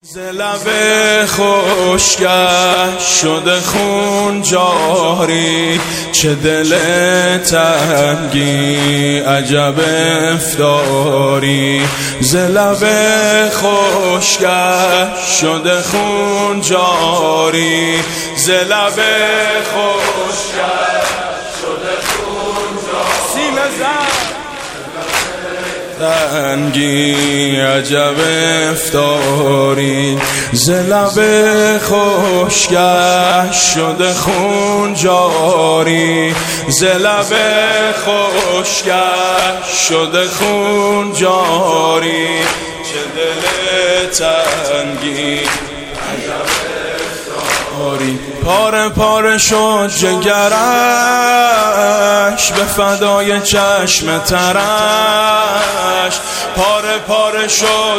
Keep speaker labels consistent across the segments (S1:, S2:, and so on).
S1: ز لب خشکش شده خون جاری، چه دل تنگی عجب افطاری. ز لب خشکش شده خون جاری، ز لب خشکش شده خون جاری. سینه زن تنگی عجب افطاری، ز لب خشکش شده خون جاری، ز لب خشکش شده خون جاری، چه دل تنگی عجب افطاری. پاره پاره شد جگرش به فدای چشم ترش، پاره پاره شد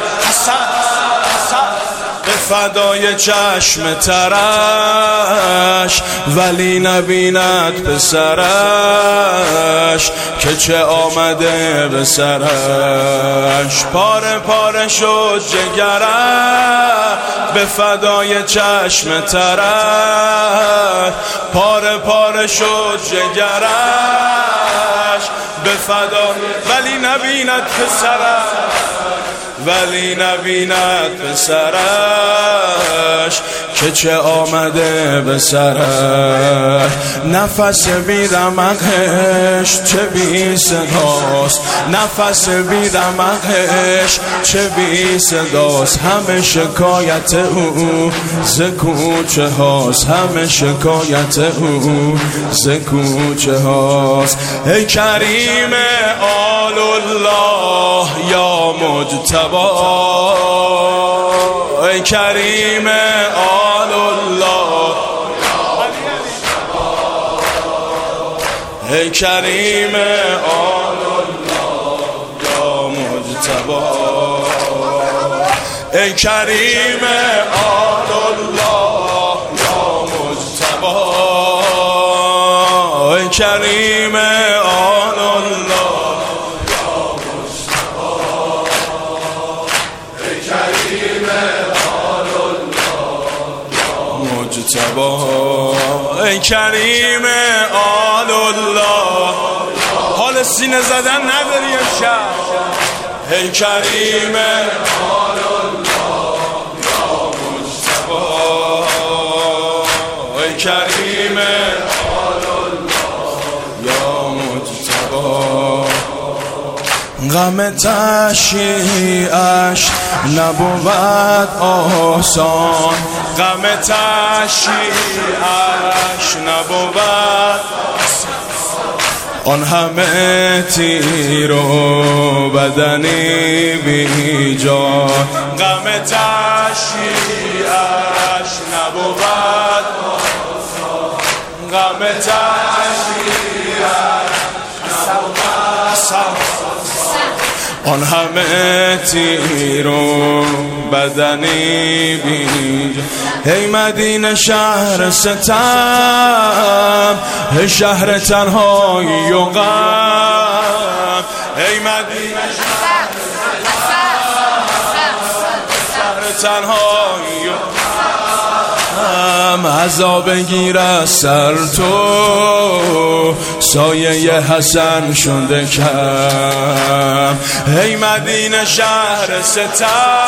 S1: به فدای چشم ترش، ولی نبیند پسرش که چه آمده به سرش. پاره پاره شد جگرش به فدای چشم ترش، پاره پاره شد جگرش به فدای، ولی نبیند پسرش، ولی نبیند پسرش که چه آمده به سرش. نفس بی رمقش چه بی صداست، نفس بی رمقش چه بی صداست. همه شکایت او ز کوچه هاست، همه شکایت او ز کوچه هاست. ای کریم آل الله یا مجتبی، ای کریم آل الله، ای کریم آل الله یا مجتبی، ای کریم آل الله یا مجتبی، ای کریم آل الله مجتبی، ای کریم آل الله. حال سینه زدن نداری امشب. ای کریم آل الله یا مجتبی، ای کریم آل الله یا مجتبی. غم تشییعش نبود آسان، غم تشییعش نبود آن همه تیر و بدنی بی جان. غم تشییعش نبود آسان، غم تشییعش نبود آن همه تیر و بدنی بینجا. ای مدینه شهر ستم، ای شهر تنهایی و غم، ای مدینه شهر تنهایی و غم. عذاب بگیر از سر تو، سایه حسن شده کم. ای مدینه شهر ستم،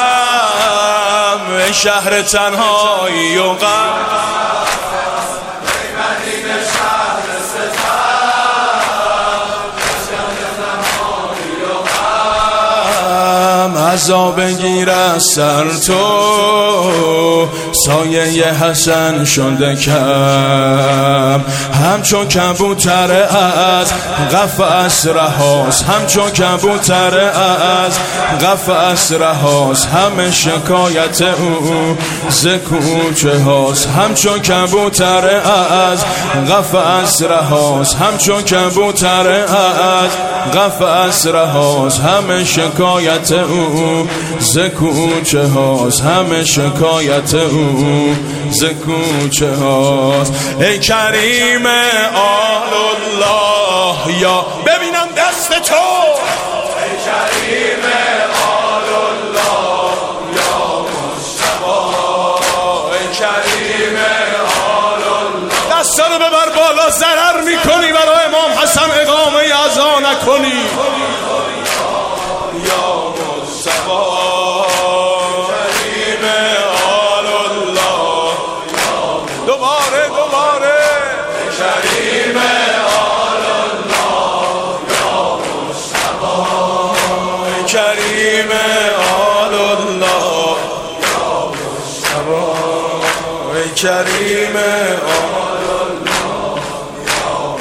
S1: ای شهر تنهایی و غم، ای مدینه شهر ستم، عذاب بگیر از سر تو، سایه حسن شده کم. همچون کبوتر از قفس رهاست، همچون کبوتر از قفس رهاست. همه شکایت او ز کوچه هاست، همچون کبوتر از قفس رهاست، همچون کبوتر از قفس رهاست. همه شکایت او ز کوچه هاست، همه شکایت او ز کوچه هاست. ای کریم آل الله یا ببینم دست تو، ای کریم آل الله یا آهسته رو ببر بالا، ضرر میکنی برای امام حسن اقامه عزا نکنی. یا مصطفی کریم آل الله، دوباره کریم آل الله، یا مصطفی کریم آل الله، یا مصطفی کریم آل الله، یا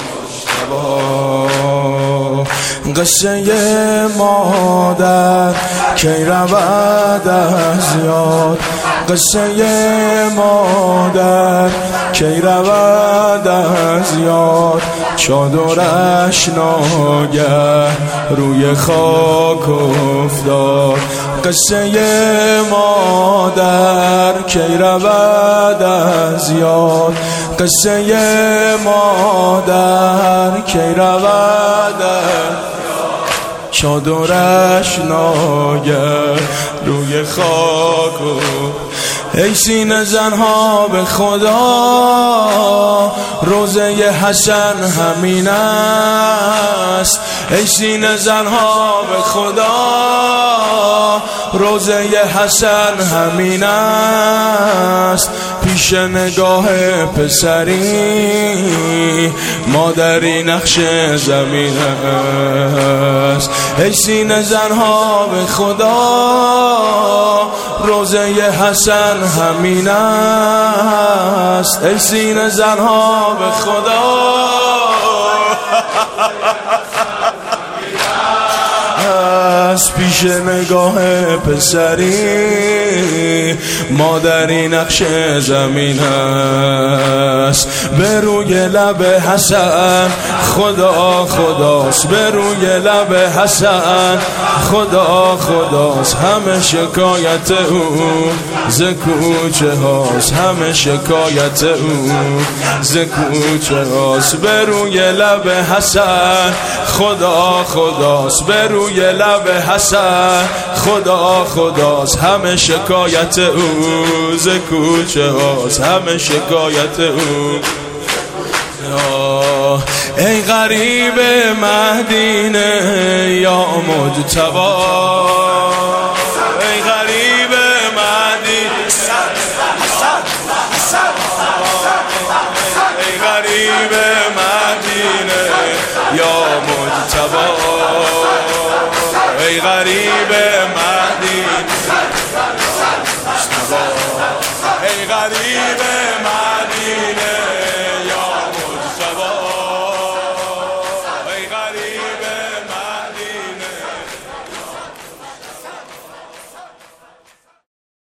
S1: مصطفی. قصه مادر کی رود از یاد، قصه مادر کی رود از یاد، چادرش ناگه روی خاک افتاد. قصه مادر کی رود از یاد، قصه مادر کی رود از چادرش ناگه روی خاک. ای سینه زنها به خدا، روزه حسن همین است. ای سینه زنها به خدا، روزه حسن همین است. پیش نگاه پسری مادری نقش زمین است. ای سینه زنها به خدا، روزه حسن همین است. ای سینه زنها به خدا، از پیش نگاه پسری مادری نقش زمین است. به روی لب حسن خدا خداست، به روی لب حسن خدا خداست. همه شکایت او ز کوچه هاست، همه شکایت او ز کوچه هاست. به روی لب حسن خدا خداست، به روی لب حسن خدا خداست. همه شکایت او ز کوچه هاست، همه شکایت او. ای غریب مدینه یا مجتبی،